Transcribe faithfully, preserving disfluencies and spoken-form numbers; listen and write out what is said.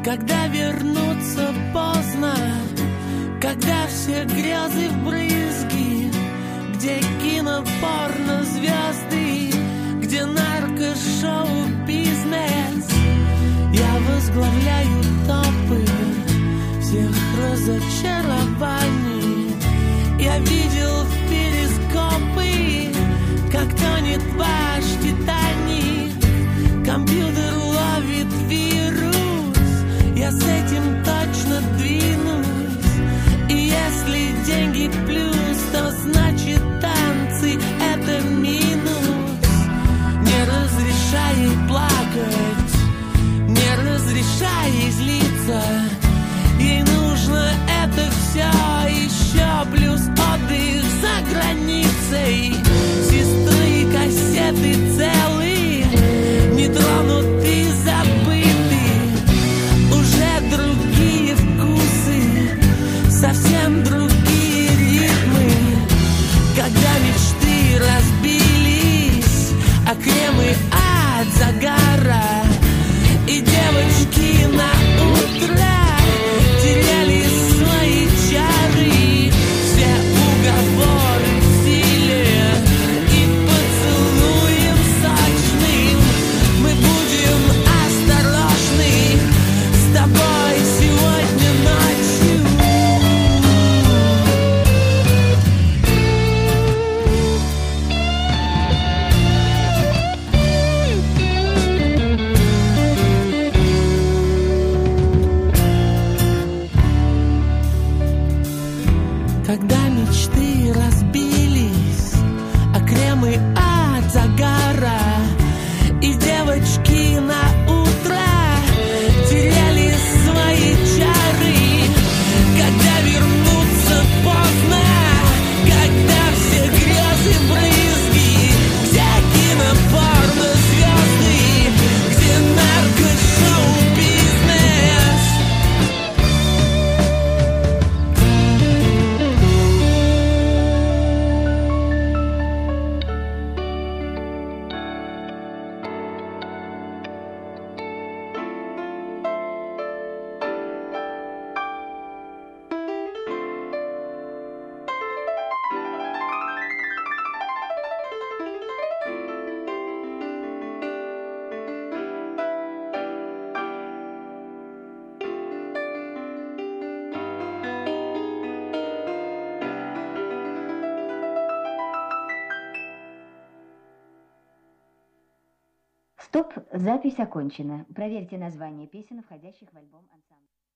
когда вернуться поздно, когда все грезы в брызги, где кинопорно звезды, где наркошоу бизнес. Я возглавляю топы всех разочарований. Я видел в перископы, как тонет ваш Титаник. Компьютер ловит вирус, я с этим точно двинусь. И если деньги плюс, то значит танцы — это минус. Не разрешай ей плакать, не разрешай ей злиться. Ей нужно это все еще, плюс отдых за границей. Сестры, кассеты целые, не тронуты, забыты. Уже другие вкусы, совсем другие ритмы. Когда мечты разбились, а кремы от загара, и девочки на утро теряли свои чары. Все уговоры в силе, и поцелуем сочным мы будем осторожны с тобой сегодня ночью. Когда мечты разбились, а кремы от загара, и девочки на утро теряли свои чары. Когда вернуться поздно, когда все грезы брызги, где кинопорно звезды, где наркошоу бизнес. Стоп, запись окончена. Проверьте название песен, входящих в альбом ансамбля.